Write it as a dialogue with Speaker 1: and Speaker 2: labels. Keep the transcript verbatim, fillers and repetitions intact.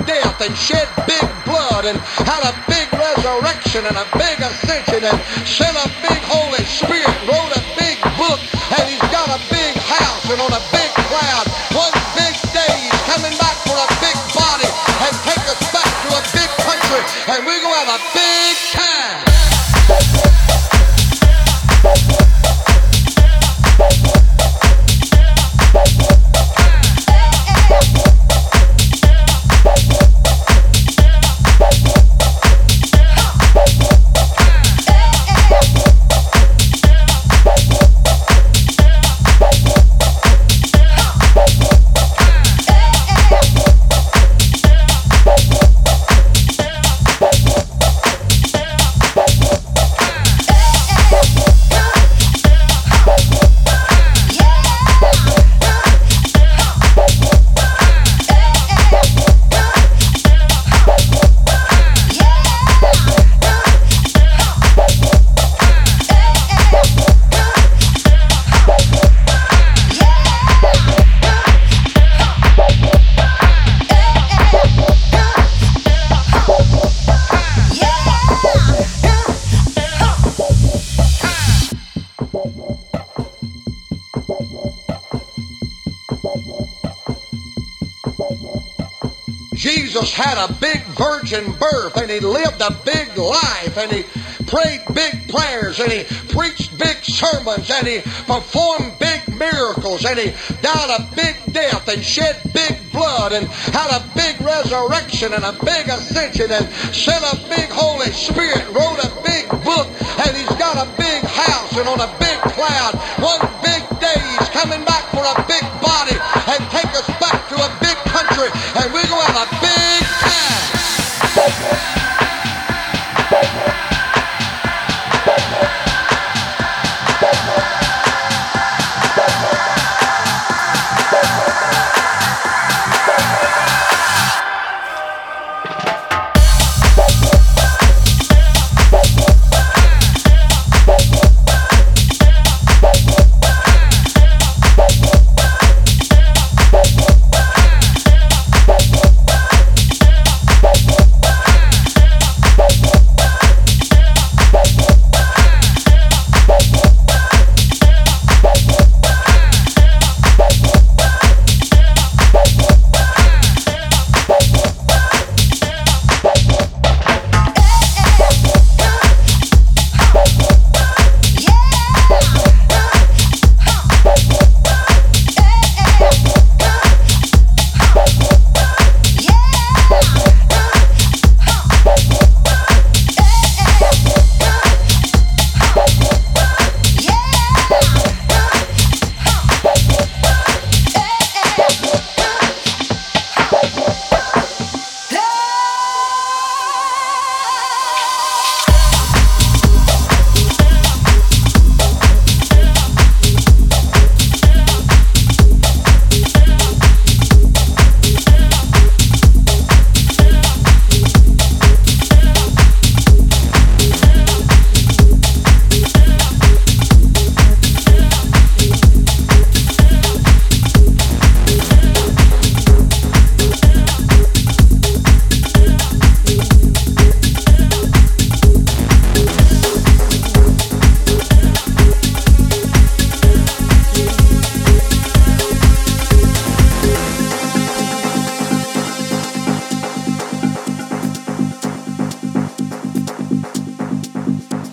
Speaker 1: death and shed big blood and had a big resurrection and a big ascension and sent a big Holy Spirit, wrote a big book, and he's got a big house and on a big cloud. One big day he's coming back for a big body and take us back to a big country, and we're going to have a big time. Jesus had a big virgin birth, and he lived a big life, and he prayed big prayers, and he preached big sermons, and he performed big miracles, and he died a big death and shed big blood and had a big resurrection and a big ascension and sent a big Holy Spirit, wrote a big book, and he's got a big house and on a big